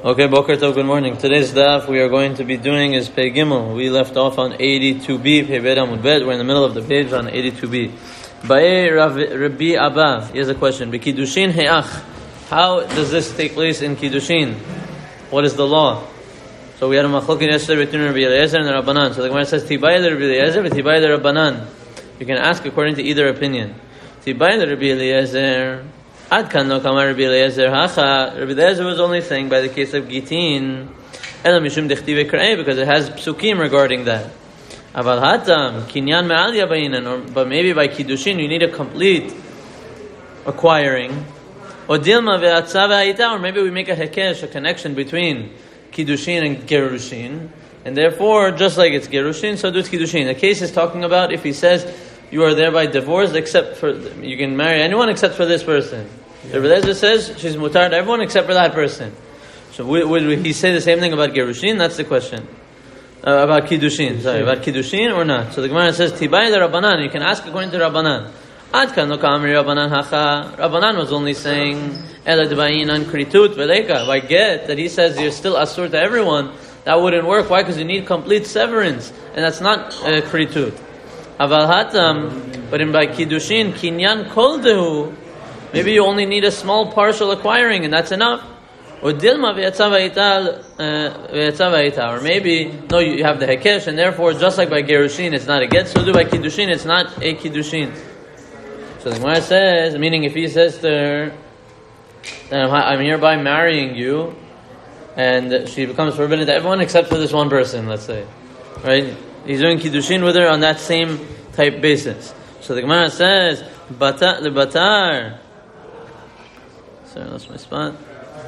Okay, Boker Tov, good morning. Today's daf we are going to be doing is Pei Gimel. We left off on 82b, Pei Bet Amud Bet. We're in the middle of the page on 82b. Ba'e Rabbi Abba, here's a question. B'Kiddushin He'ach. How does this take place in Kiddushin? What is the law? So we had a machlokin yesterday between Rabbi Eliezer and the Rabbanan. So the Gemara says, Tibai le Rabbi Eliezer, Tibai le Rabbanan. You can ask according to either opinion. Tibai le Rabbi Eliezer. Ad kan no kamar Rabbi Eliezer hacha. Rabbi Eliezer was only saying by the case of Gitin, Ela mishum dechtive krei, because it has psukim regarding that. Aval hatam kinyan me'al yabayinan, but maybe by Kiddushin you need a complete acquiring. Or dilma ve'atza ve'ayita, or maybe we make a hekesh, a connection between Kiddushin and Gerushin, and therefore, just like it's Gerushin, so do it's Kiddushin. The case is talking about if he says, you are thereby divorced except for, you can marry anyone except for this person. The Rebbe Lezer says she's mutar to everyone except for that person. So would he say the same thing about Gerushin? That's the question. About Kiddushin. Sorry, about Kiddushin or not? So the Gemara says, Tibai the Rabbanan. You can ask according to Rabbanan. Ad kan lo kamri Rabbanan hacha. Rabbanan was only saying, Ela debayinan kritut veleka. By get, that he says you're still asur to everyone, that wouldn't work. Why? Because you need complete severance. And that's not kritut. Aval hatam, but in by Kiddushin, kinyan kol dehu, maybe you only need a small partial acquiring, and that's enough. Or dilma ve'yatza va'ita, or maybe, no, you have the hekesh, and therefore, just like by Gerushin, it's not a get, so do by Kiddushin, it's not a Kiddushin. So the Gemara says, meaning if he says to her, I'm hereby marrying you, and she becomes forbidden to everyone except for this one person, let's say, right? He's doing Kiddushin with her on that same type basis. So the Gemara says, the batar. Sorry, I lost my spot.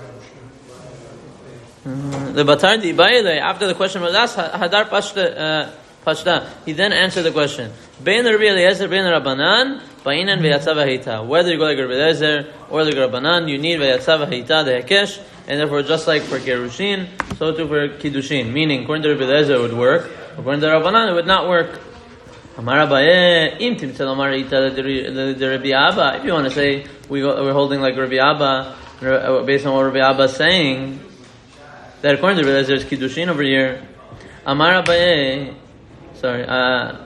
The batar di baile. After the question was asked, hadar pashta. He then answered the question. Bein Rabbi Eliezer, bein Rabbanan, ba'inan ve'yatza v'heita. Whether you go like Rabbi Eliezer or like Rabbanan, you need ve'yatza v'heita, the hekesh, and therefore just like for Gerushin, so too for Kiddushin. Meaning, according to Rabbi Eliezer, it would work. According to Rabbanan, it would not work. Amar Abaye, im timtzel amar ita the Rabbi Abba. If you want to say we're holding like Rabbi Abba, based on what Rabbi Abba is saying, that according to Rabbi Eliezer, there's Kiddushin over here. Amar Abaye, Ba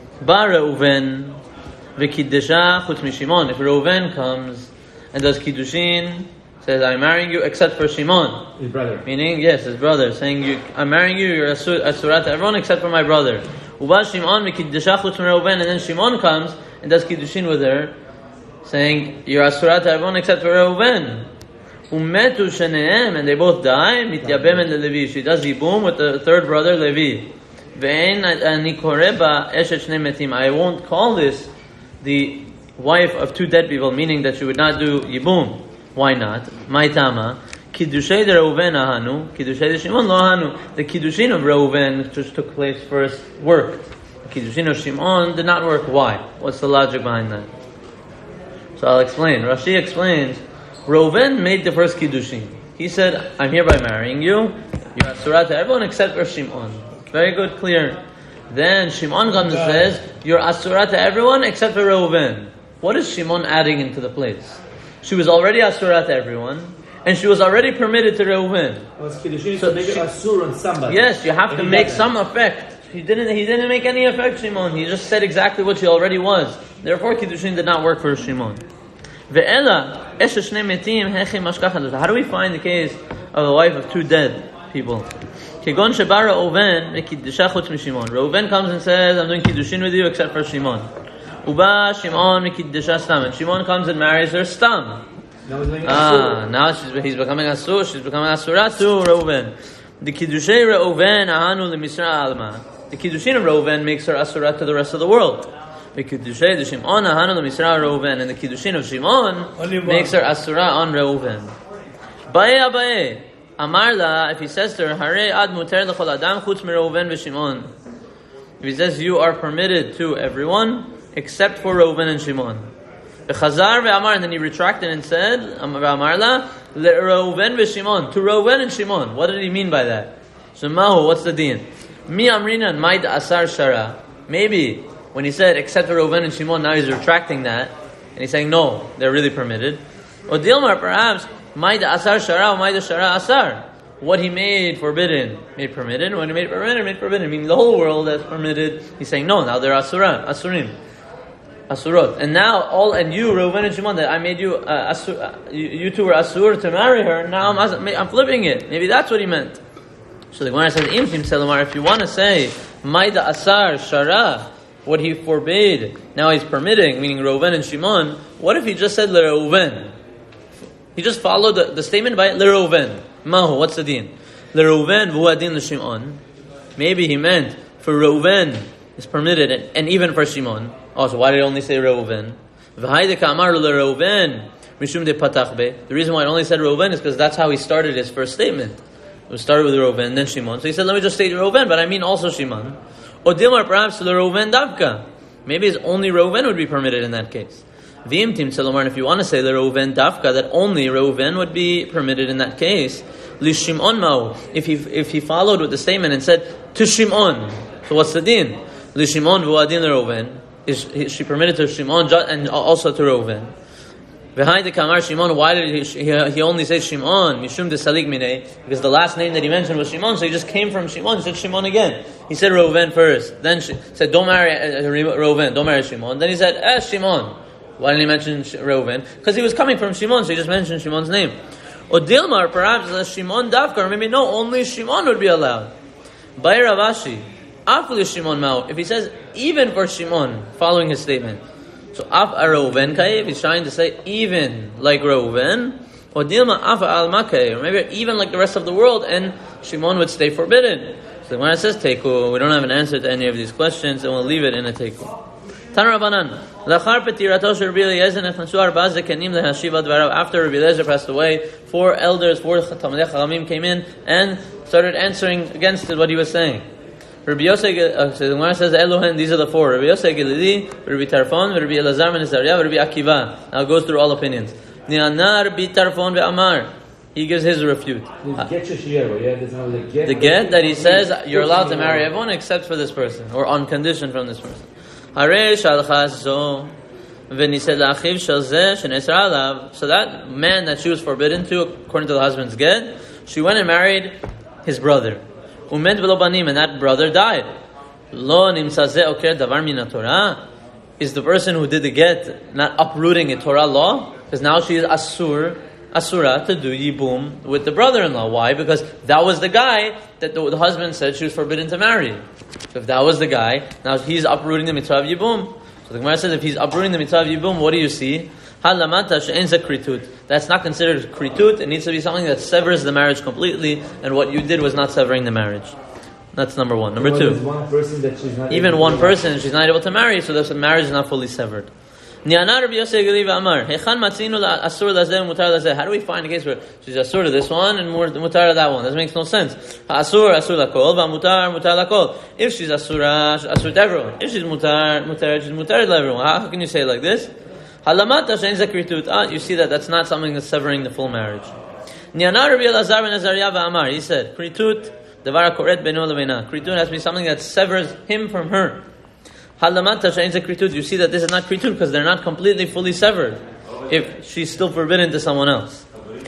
Reuven v'kiddesha chutz mishimon. If Reuven comes and does Kiddushin, says, I'm marrying you except for Shimon. His brother. Meaning, yes, his brother. Saying, I'm marrying you, you're asurat to everyone except for my brother. Uba Shimon v'kiddesha chutz Reuven, and then Shimon comes and does Kiddushin with her, saying, you're asurat to everyone except for Reuven. Umetu shenehem, and they both die. Mityabem and Levi. She does Yibum with the third brother, Levi. Ve'en ani koreba eshet shnei metim. I won't call this the wife of two dead people, meaning that she would not do Yibum. Why not? Maitama. Kiddushay de Reuven ahanu. Kiddushay de Shimon lo ahanu. The Kiddushin of Reuven, which took place first, worked. The Kiddushin of Shimon did not work. Why? What's the logic behind that? So I'll explain. Rashi explains, Reuven made the first Kiddushin. He said, I'm hereby marrying you. You're Asurah to everyone except for Shimon. Very good, clear. Then Shimon comes and says, you're Asurah to everyone except for Reuven. What is Shimon adding into the place? She was already Asurah to everyone, and she was already permitted to Reuven. So make it Asur on somebody. Yes, you have to make some effect. He didn't make any effect, Shimon. He just said exactly what she already was. Therefore, Kiddushin did not work for Shimon. How do we find the case of the wife of two dead people? Reuven comes and says, I'm doing Kiddushin with you except for Shimon. Uba Shimon mikiddesha stam, and Shimon comes and marries her stam. Now he's becoming asur. She's becoming asura to Reuven. The Kiddushay Reuven ahanu lemisra alma. The Kiddushin of Reuven makes her asura to the rest of the world. The Kiddushay de Shimon ahanu lemisra Reuven, and the Kiddushin of Shimon makes her asura on Reuven. Bae abaye amar la. If he says to her, Hare ad muter lechol adam chutz mi Reuven v'Shimon. If he says you are permitted to everyone except for Reuven and Shimon. Chazar ve'amar, and then he retracted and said, Amar la Reuven ve'Shimon, to Reuven and Shimon. What did he mean by that? So mahu, what's the deen? Mi amrinan maid asar shara. Maybe when he said except for Reuven and Shimon, now he's retracting that and he's saying no, they're really permitted. Or Dilmar, perhaps maid asar shara or maid shara asar. what he made forbidden, made permitted. What he made permitted, made forbidden. Meaning the whole world that's permitted. He's saying no. Now they're asurim. Asurot. And now you, Reuven and Shimon, that I made you, you two were asur to marry her. Now I'm flipping it. Maybe that's what he meant. So the Gemara says, if you want to say, Maida Asar Shara, what he forbade, now he's permitting, meaning Reuven and Shimon, what if he just said Reuven? He just followed the statement by Reuven. Mahu, what's the deen? Reuven v'uadin l'Shimon. Maybe he meant for Reuven is permitted, and even for Shimon. Oh, so why did he only say Reuven? The reason why it only said Reuven is because that's how he started his first statement. It started with Reuven, then Shimon. So he said, let me just say Reuven, but I mean also Shimon. Or Dilmar, perhaps Reuven Davka. Maybe it's only Reuven would be permitted in that case. V'imtim Tzalomar, and if you want to say the Reuven Davka, that only Reuven would be permitted in that case. Li Shimon Ma'u, if he followed with the statement and said, to Shimon. So what's the din? Li Shimon v'uadin Reuven. Is she permitted to Shimon and also to Reuven? Behind the Kamar Shimon, why did he only say Shimon? Mishum de Salik Minei, because the last name that he mentioned was Shimon, so he just came from Shimon. He said Shimon again. He said Reuven first, then said don't marry Reuven, don't marry Shimon. Then he said Shimon. Why didn't he mention Reuven? Because he was coming from Shimon, so he just mentioned Shimon's name. Or Dilmar, perhaps Shimon Davka, or maybe no, only Shimon would be allowed. By Ravashi. Shimon Mao. If he says even for Shimon, following his statement, so Af Reuven Kayev, he's trying to say even like Reuven, or Dilma Af Al Makay, or maybe even like the rest of the world, and Shimon would stay forbidden. So when it says Teiku, we don't have an answer to any of these questions, and we'll leave it in a Teiku. Tan Rabbanan, Lachar Petirato Rabbi Eliezer Nechnasu Arba Zekenim Lehashiva Dvarav. After Rabbi Eliezer passed away, 4 elders, 4 Talmidei Chachamim came in and started answering against what he was saying. Rabbi Yosef, the Gemara says, Elohen, these are the 4. Rabbi Yosef Gilili, Rabbi Tarfon, Rabbi Elazar ben Azariah, Rabbi Akiva. Now it goes through all opinions. Ni'ana Rabbi Tarfon ve'amar. He gives his refute. The get that he says, you're allowed to marry everyone except for this person, or on condition from this person. So that man that she was forbidden to, according to the husband's get, she went and married his brother. And that brother died. Is the person who did the get not uprooting a Torah law? Because now she is asura to do yibum with the brother-in-law. Why? Because that was the guy that the husband said she was forbidden to marry. So if that was the guy, now he's uprooting the mitzvah of yibum. So the Gemara says, if he's uprooting the mitzvah of yibum, what do you see? That's not considered kritut. It needs to be something that severs the marriage completely, and what you did was not severing the marriage. That's number 1. Number 2, one person that she's not even one person she's not able to marry, so the marriage is not fully severed. How do we find a case where she's asur to this one and mutar to that one? That makes no sense. Asur lakol, mutar lakol. If she's asura, asur to everyone. If she's mutar to everyone. How can you say it like this? You see that's not something that's severing the full marriage. He said, kritut has to be something that severs him from her. You see that this is not kritut because they're not completely fully severed if she's still forbidden to someone else.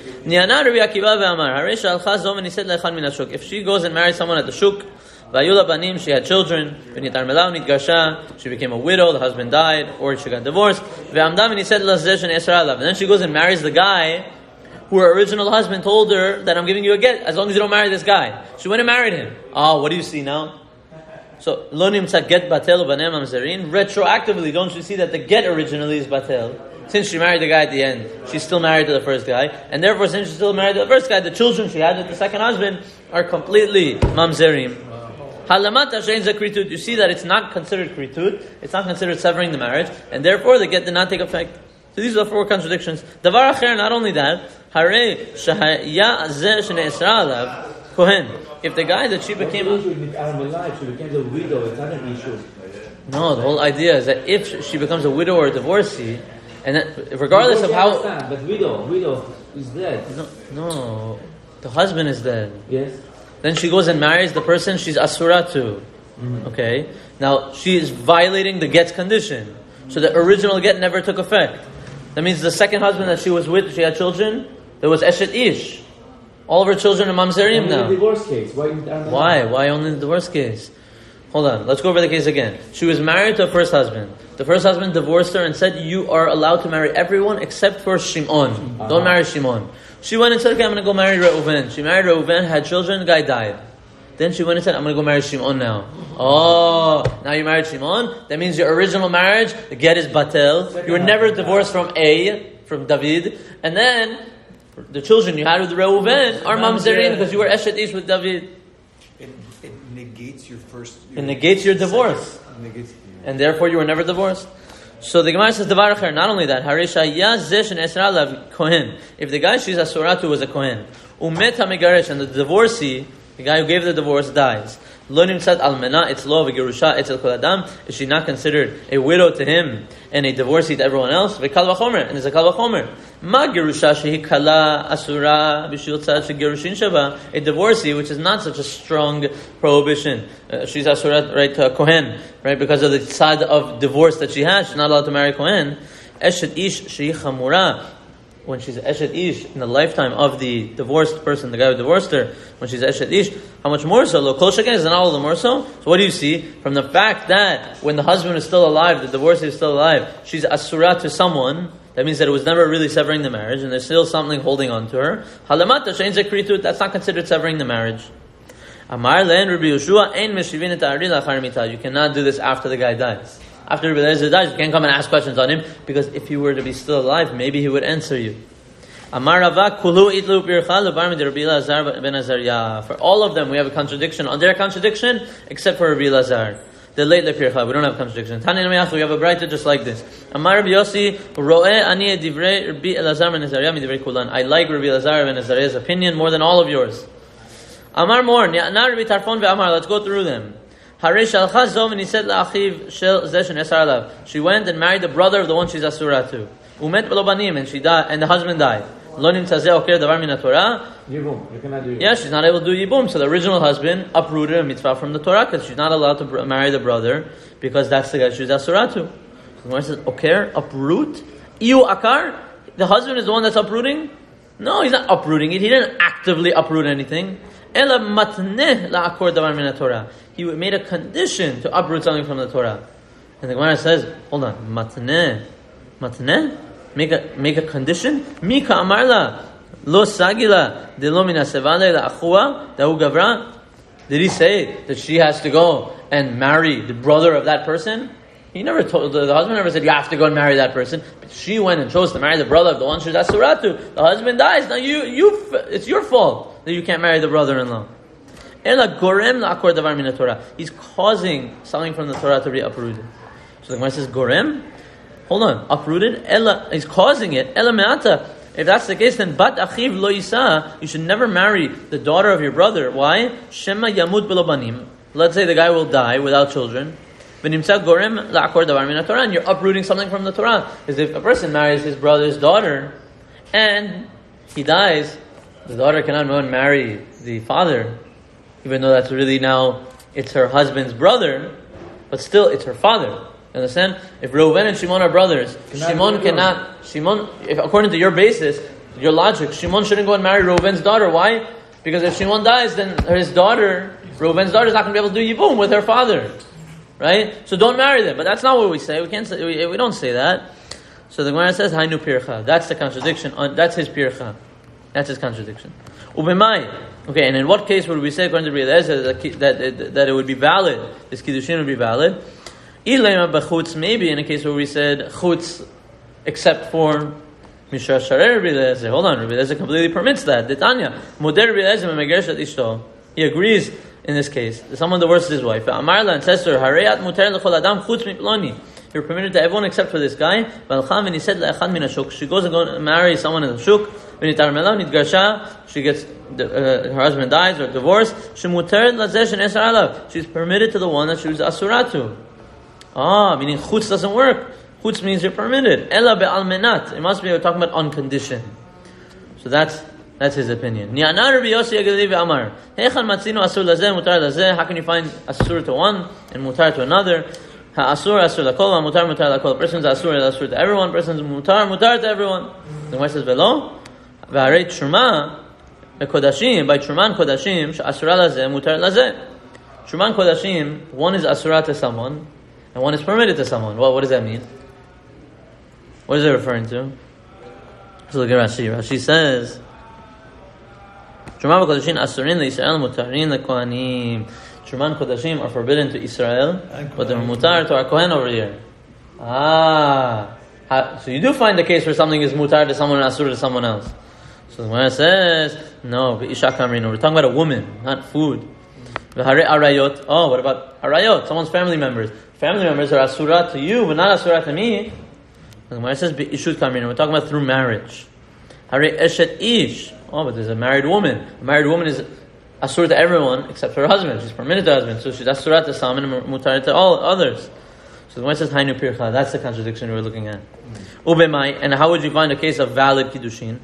If she goes and marries someone at the shuk, she had children, she became a widow, the husband died, or she got divorced, and then she goes and marries the guy who her original husband told her that I'm giving you a get as long as you don't marry this guy. She went and married him. What do you see now? So, get batel retroactively, don't you see that the get originally is batel? Since she married the guy at the end, she's still married to the first guy, and therefore since she's still married to the first guy, the children she had with the second husband are completely mamzerim. You see that it's not considered kritut, it's not considered severing the marriage, and therefore the get did not take effect. So these are the 4 contradictions. Davar acher, not only that, kohen. If the guy that she became the widow, it's not an issue. No, the whole idea is that if she becomes a widow or a divorcee, and that, regardless of how, but widow is dead. No, the husband is dead. Yes. Then she goes and marries the person she's asura to. Mm-hmm. Okay? Now, she is violating the get's condition. So the original get never took effect. That means the second husband that she was with, she had children, there was Eshet Ish. All of her children are mamzerim Only now. in divorce case. Why? Why only in the divorce case? Hold on, let's go over the case again. She was married to a first husband. The first husband divorced her and said, you are allowed to marry everyone except for Shimon. Don't marry Shimon. She went and said, okay, I'm going to go marry Reuven. She married Reuven, had children, the guy died. Then she went and said, I'm going to go marry Shimon now. Oh, now you married Shimon? That means your original marriage, the get is batel. You were never divorced from David. And then, the children you had with Reuven are mamzerin because you were eshet ish with David. It negates your first... It negates your divorce. And therefore you were never divorced. So the Gemara says, Devar acher, not only that, Harisha yazesh and esra lav kohen. If the guy she's asuratu was a kohen, umet hamegaresh, and the divorcee, the guy who gave the divorce, dies. Lo nimtzat almena, it's law of gerusha, etzel kol adam. Is she not considered a widow to him and a divorcee to everyone else? V'kal v'chomer, and it's a kal v'chomer. Ma gerusha shehi kala asura b'shil tzad shegerushin shava. A divorcee, which is not such a strong prohibition. She's asura, right, to a kohen, right, because of the side of divorce that she has. She's not allowed to marry a kohen. Eshet ish shehi chamura. When she's Eshet Ish in the lifetime of the divorced person, the guy who divorced her, when she's Eshet Ish, how much more so? Lo kol sheken, is not all the more so? So what do you see? From the fact that when the husband is still alive, the divorcee is still alive, she's asura to someone, that means that it was never really severing the marriage, and there's still something holding on to her. Halamata shein zekritu, that's not considered severing the marriage. Amar len Rabbi Yehoshua, ein meshivin et ha'ari lachar mitah. You cannot do this after the guy dies. After Rabbi Eliezer dies, you can't come and ask questions on him, because if he were to be still alive, maybe he would answer you. Amar Rava, kulu itlu pircha lebar mid Rabbi Elazar ben Azariah. For all of them, we have a contradiction on their contradiction, except for Rabbi Elazar. The late lepircha, we don't have a contradiction. Tani Namayach, we have a brighter just like this. Amar Rabbi Yossi, ro'eh ani divrei Rabbi Elazar ben Azariah midivrei kulan. I like Rabbi Elazar ben Azariah's opinion more than all of yours. Amar more, na Rabbi Tarfon ve'amar, let's go through them. She went and married the brother of the one she's asura to. And she died, and the husband died. You cannot do it. Yeah, she's not able to do yibum. So the original husband uprooted a mitzvah from the Torah because she's not allowed to marry the brother because that's the guy she's asura to. So the Gemara says, okay, uproot? Iu akar? The husband is the one that's uprooting? No, he's not uprooting it. He didn't actively uproot anything. Ela matneh la'akor davar min Torah. He made a condition to uproot something from the Torah. And the Gemara says, hold on, matneh? Make a condition? Mika amarla lo sagila de lo min hasevale la'achua dahu gavra. Did he say that she has to go and marry the brother of that person? He never told, the husband never said you have to go and marry that person. But she went and chose to marry the brother of the one she's asuratu. The husband dies. Now it's your fault that you can't marry the brother-in-law. He's causing something from the Torah to be uprooted. So the Gemara says, Gorem? Hold on, uprooted? He's causing it. If that's the case, then bat achiv lo yisa, you should never marry the daughter of your brother. Why? Shema yamut belo banim. Let's say the guy will die without children. And you're uprooting something from the Torah. Because if a person marries his brother's daughter and he dies, the daughter cannot go and marry the father, even though that's really now, it's her husband's brother, but still it's her father. You understand? If Reuven and Shimon are brothers, if according to your basis, your logic, Shimon shouldn't go and marry Reuven's daughter. Why? Because if Shimon dies, then his daughter, Reuven's daughter, is not going to be able to do yibum with her father. Right? So don't marry them. But that's not what we say. We can't say, we don't say that. So the Gemara says, Hainu pircha. That's the contradiction. That's his pircha. That's his contradiction. Ubemai. Okay, and in what case would we say, according to Rabbi Eliezer, that it would be valid? This kiddushin would be valid. Ilema b'chutz, maybe in a case where we said chutz, except for Mishra Sharer Rabbi Eliezer. Hold on, Rabbi Eliezer completely permits that. Detanya. Moder Rabbi Eliezer me'megereshet ishto. He agrees in this case. Someone divorces his wife. Amarla and says to her, Hareyat muter l'chol adam chutz miploni. You're permitted to everyone except for this guy. V'alcham and he said la'echad min hashuk. She goes and go marry someone in the shuk. V'nitar mela nitgarsha. She gets her husband dies or divorced. She muter l'zeh she'nesar alav. She's permitted to the one that she was asuratu. Meaning chutz doesn't work. Chutz means you're permitted. Ela be'almenat. It must be we're talking about on condition. So that's his opinion. How can you find asur to one and mutar to another? Asur lakol, mutar lakol. Person's asur to everyone. Person's mutar to everyone. The Gemara says, "Velo, v'harei truma kodashim, by Truman kodashim, asura lazeh, mutar lazeh. Truman kodashim, one is asura to someone, and one is permitted to someone. What does that mean? What is it referring to? So look at Rashi. Rashi says, Truman kodashim asurin leIsrael, mutarin leKohanim. Truman kodashim are forbidden to Israel, but they're mutar to our Kohen over here. So you do find the case where something is mutar to someone and asur to someone else. So the Gemara says, no, isha kamrino. We're talking about a woman, not food. V'harei arayot. Oh, what about arayot? Someone's family members. Family members are asura to you, but not asura to me. The Gemara says, ishut kamrino. We're talking about through marriage. Harei eshet ish. Oh, but there's a married woman. A married woman is asur to everyone except for her husband. She's permitted to her husband, so she's asura to some and mutar to all others. So the one says Hainu Pircha, that's the contradiction we're looking at. Ubemai, and how would you find a case of valid kiddushin?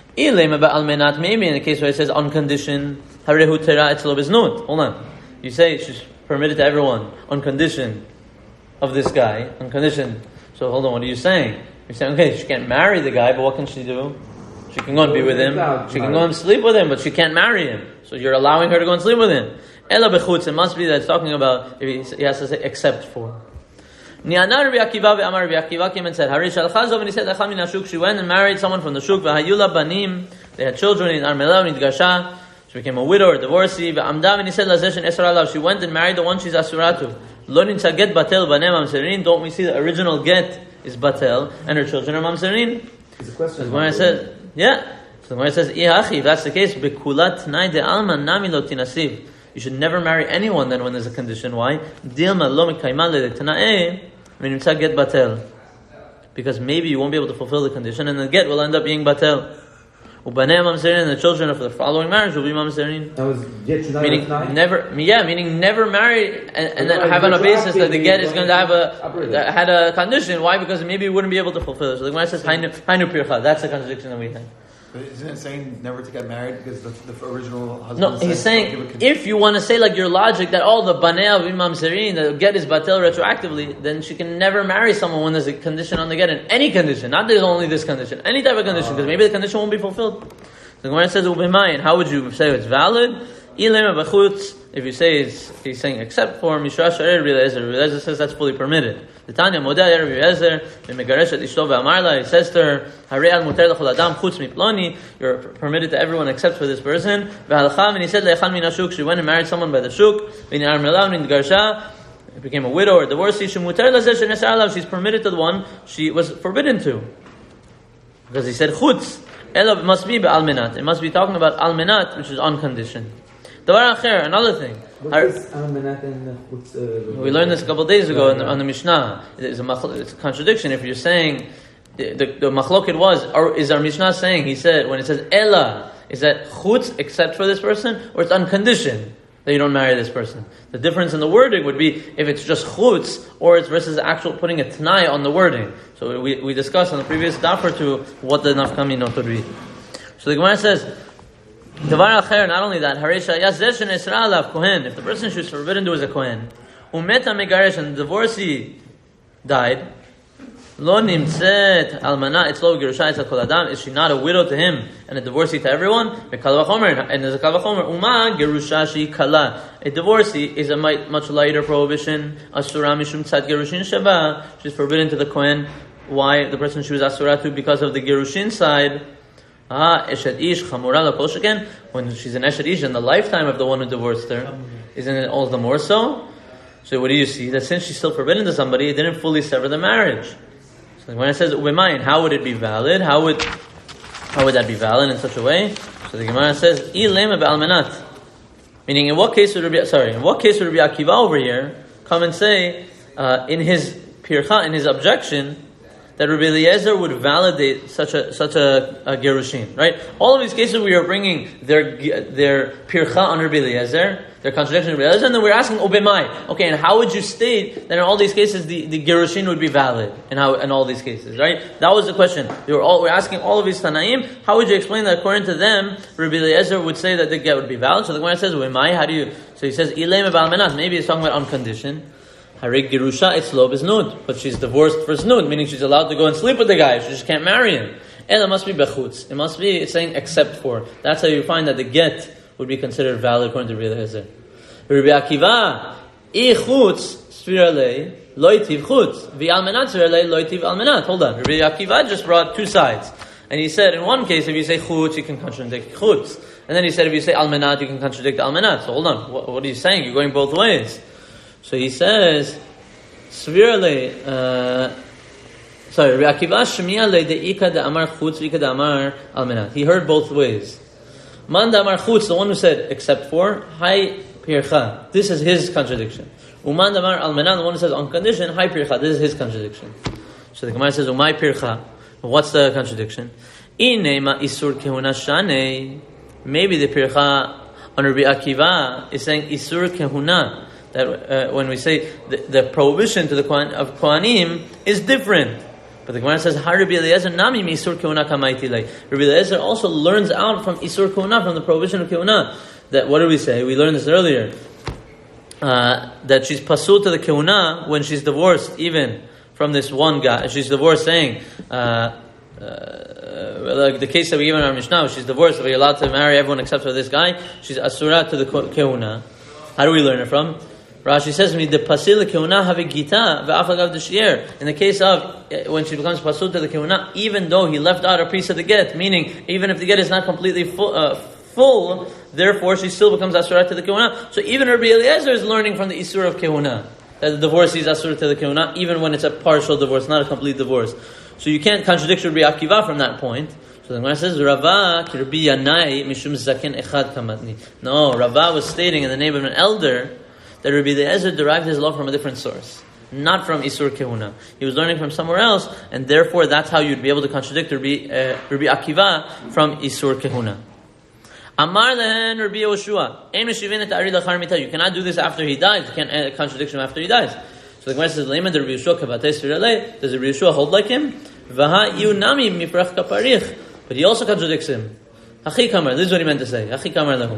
Almenat, maybe in the case where it says on condition, Harehu Tera Etzlo Biznut. Hold on. You say she's permitted to everyone on condition of this guy, on condition. So hold on, what are you saying? You're saying, okay, she can't marry the guy, but what can she do? She can go and be with him. She can go and sleep with him, but she can't marry him. So you're allowing her to go and sleep with him. Ela Bechutz, it must be that it's talking about, if he has to say except for. Ni'anar Rabbi Akiva ve'amar Rabbi Akiva came and said, Harish al-Chazov, and he said, Echam min hashuk, she went and married someone from the shuk, v'hayula banim, they had children, in Armela, in Idgasha, she became a widow or divorcee, ve'amdav, and he said, Lazesh and Esra alav, she went and married the one she's asuratu. Lo nimtza get batel banem mamzerin, don't we see the original get is batel, and her children are mamzerin? It's a question. So when I said, yeah, so when it says, Ihachi, if that's the case, bekulat tnai de alma nami lo tinasiv, you should never marry anyone then when there's a condition. Why? Dilma lo mikayman le tanae, get batel, because maybe you won't be able to fulfill the condition, and the get will end up being batel. Ubanei mamzerin, and the children of the following marriage will be mamzerin. That was get meaning never, meaning never marry and then have on a basis that the get is going to have had a condition. Why? Because maybe you wouldn't be able to fulfill it. So the Gemara says Hainu Pircha. That's the contradiction that we have. But isn't it saying never to get married because the original husband? No, he's saying if you want to say like your logic that all the banei of Imam Serin, the get is batel retroactively, then she can never marry someone when there's a condition on the get, in any condition, not there's only this condition, any type of condition, because maybe the condition won't be fulfilled. The Gemara says ubimayin. How would you say it's valid? If you say he's saying except for Mishra Sharer Rabbi Eliezer says that's fully permitted. The Tanya Modeh Rabbi Eliezer Megareshet Ishto ve'Amarla, he says to her, Harei al muter l'chol adam chutz miploni, you're permitted to everyone except for this person. Ve'halcha, and he said le'echan min hashuk, she went and married someone by the shuk. V'nei armela v'nidgarsha, became a widow or divorcee. She muter lazeh shenesar alav, she's permitted to the one she was forbidden to, because he said chutz. Ela must be be'almenat. It must be talking about almenat, which is on condition. Davar acher, another thing. We learned this a couple of days ago on the Mishnah. It's a contradiction. If you're saying the machloket was, or is our Mishnah saying? He said when it says ela, is that chutz except for this person, or it's on condition that you don't marry this person? The difference in the wording would be if it's just chutz, or it's versus actual putting a t'nai on the wording. So we discussed on the previous daf or two what the nafkaminot would be. So the Gemara says, Davar acher, not only that, Haresha Yazesh and Esra alav Kohen, if the person she was forbidden to is a Kohen, Umeta Megaresh, and the divorcee died, Lo nimtzet almana etzlo gerusha etzel kol adam, is she not a widow to him and a divorcee to everyone? Kal v'chomer, and there's a kal v'chomer, Uma gerusha she kala, a divorcee is a much lighter prohibition, Asura mishum tzad gerushin sheba, she's forbidden to the Kohen. Why? The person she was asura to because of the gerushin side. Eshet ish chamura l'kol sheken, when she's an eshet ish in the lifetime of the one who divorced her, isn't it all the more so? So what do you see? That since she's still forbidden to somebody, it didn't fully sever the marriage. So when it says u'b'mayin, how would it be valid? How would that be valid in such a way? So the Gemara says ilema be'almenat, meaning in what case would Rabbi Akiva over here come and say in his pircha, in his objection, that Rabbi Eliezer would validate such a gerushin, right? All of these cases we are bringing their pircha on Rabbi Eliezer, their contradiction of Rabbi Eliezer, and then we're asking obemai. Okay, and how would you state that in all these cases the gerushin would be valid in all these cases, right? That was the question. We're asking all of these tanaim. How would you explain that according to them, Rabbi Eliezer would say that the get would be valid? So the Gemara says obemai. How do you? So he says ilem b'almenat. Maybe he's talking about on condition. Harei gerusha etzlo b'znud, but she's divorced for znud, meaning she's allowed to go and sleep with the guy. She just can't marry him. Ela must be bechutz. It must be, it's saying except for. That's how you find that the get would be considered valid according to Rabbi Eliezer. Rabbi Akiva, I chutz sfira lei, lo yitiv chutz. Vi almenat sfira lei, lo yitiv almenat. Hold on. Rabbi Akiva just brought two sides. And he said, in one case, if you say chutz, you can contradict chutz. And then he said, if you say almenat, you can contradict almenat. So hold on. What are you saying? You're going both ways. So he says, sfira lei, Rabbi Akiva shmiya le deika de amar chutz v'ika de amar almenat. He heard both ways. Man de amar chutz, the one who said except for, hai pircha. This is his contradiction. Uman de amar almenat, the one who says on condition, hai pircha. This is his contradiction. So the Gemara says, umay pircha. What's the contradiction? Inema isur kehuna shane. Maybe the pircha on Rabbi Akiva is saying isur kehuna. That when we say the prohibition to the of Kohanim is different. But the Gemara says, "Har Rabbi Eliezer nami mi isur kehuna kamaiti lei." Rabbi Eliezer also learns out from isur kehuna, from the prohibition of kehuna. That what do we say? We learned this earlier. That she's pasul to the kehuna when she's divorced, even from this one guy. She's divorced, saying, like the case that we give in our Mishnah, she's divorced, but you're allowed to marry everyone except for this guy. She's asura to the kehuna. How do we learn it from? Rashi says, "Me the pasil keuna have gita ve'afagav d'shier." In the case of when she becomes pasul to the keuna, even though he left out a piece of the get, meaning even if the get is not completely full, therefore she still becomes asura to the keuna. So even Rabbi Eliezer is learning from the isur of keuna that the divorcee is asura to the keuna, even when it's a partial divorce, not a complete divorce. So you can't contradict Rabbi Akiva from that point. So the Gemara says, Rava Rabbi Yanai mishum zaken echad kamatni. No, Rava was stating in the name of an elder that Rabbi Eliezer derived his law from a different source, not from Isur Kehuna. He was learning from somewhere else, and therefore that's how you'd be able to contradict Rabbi Akiva from Isur Kehuna. Amar lehen Rabbi Yoshua, ein meshivin et ari lachar mita. You cannot do this after he dies. You can't contradict him after he dies. So the Gemara says, Leiman Rabbi Yoshua kavatei sfiralei. Does Rabbi Yoshua hold like him? Vaha iu nami miprach kaparich. But he also contradicts him. Hachi kamar. This is what he meant to say. Hachi kamar lahu.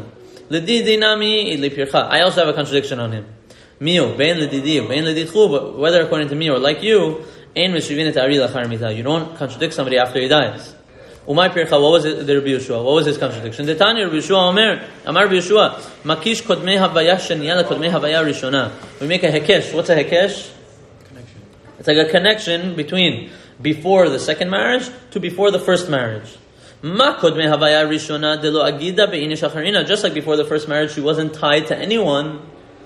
I also have a contradiction on him. But whether according to me or like you, you don't contradict somebody after he dies. What was it, the Rabbi Yeshua? What was his contradiction? Rabbi Yeshua Amar Rabbi Yeshua, Makish kodmei havaya sheniya kodmei havaya rishona. We make a hekesh. What's a hekesh? Connection. It's like a connection between before the second marriage to before the first marriage. Just like before the first marriage, she wasn't tied to anyone.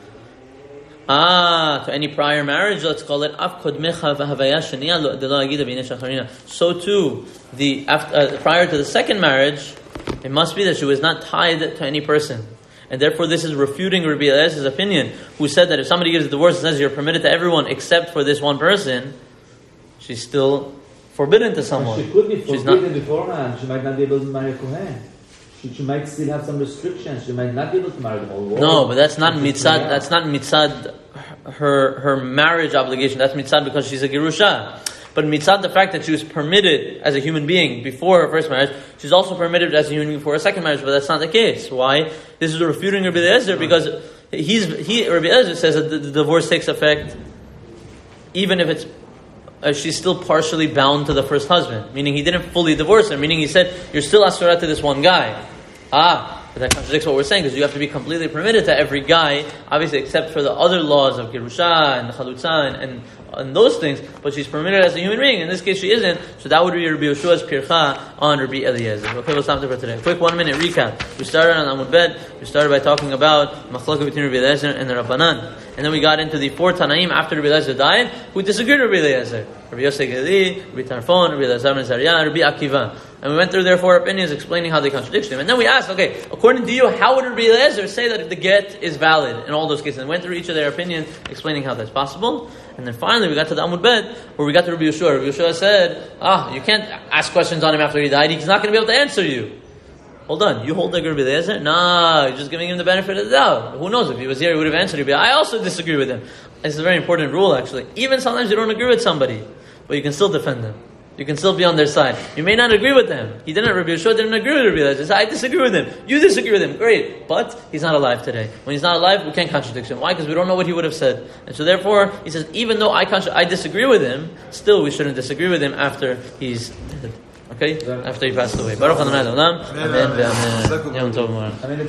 To any prior marriage, let's call it. So too, prior to the second marriage, it must be that she was not tied to any person. And therefore this is refuting Rabbi Eliezer's opinion, who said that if somebody gives a divorce and says you're permitted to everyone except for this one person, she's still forbidden to someone. She could be forbidden beforehand. She might not be able to marry a Kohen. She might still have some restrictions. She might not be able to marry the whole world. No, but that's not mitzad. That's not mitzad her marriage obligation. That's mitzad because she's a gerusha. But mitzad the fact that she was permitted as a human being before her first marriage, she's also permitted as a human being before her second marriage. But that's not the case. Why? This is refuting Rabbi Eliezer because Rabbi Eliezer says that the divorce takes effect even if it's she's still partially bound to the first husband, meaning he didn't fully divorce her, meaning he said, you're still asura to this one guy. But that contradicts what we're saying, because you have to be completely permitted to every guy, obviously except for the other laws of Gerusha and Chalutza and those things, but she's permitted as a human being. In this case, she isn't, so that would be Rabbi Yeshua's pircha on Rabbi Eliezer. Okay, we'll stop there for today. Quick 1 minute recap. We started on Amud Bet. We started by talking about machlokah between Rabbi Eliezer and the Rabbanan. And then we got into the 4 Tanaim after Rabbi Eliezer died, who disagreed with Rabbi Eliezer. Rabbi Yosef Geli, Rabbi Tarfon, Rabbi Elazar ben Zariah, Rabbi Akiva. And we went through their 4 opinions explaining how they contradict him. And then we asked, okay, according to you, how would Rabbi Eliezer say that the get is valid in all those cases? And we went through each of their opinions explaining how that's possible. And then finally we got to the Amud Bet, where we got to Rabbi Yeshua. Rabbi Yeshua said, you can't ask questions on him after he died. He's not going to be able to answer you. Hold on, you hold like Rabbi Eliezer? Nah, you're just giving him the benefit of the doubt. Who knows, if he was here, he would have answered you. I also disagree with him. It's a very important rule, actually. Even sometimes you don't agree with somebody, but you can still defend them. You can still be on their side. You may not agree with them. Rabbi Yeshua didn't agree with Rabbi Eliezer. I disagree with him. You disagree with him. Great. But he's not alive today. When he's not alive, we can't contradict him. Why? Because we don't know what he would have said. And so therefore, he says, even though I disagree with him, still we shouldn't disagree with him after he's dead. Okay. Okay, after he passed away. Baruch Adonai Olam. Amen. Amen. Yom Tov.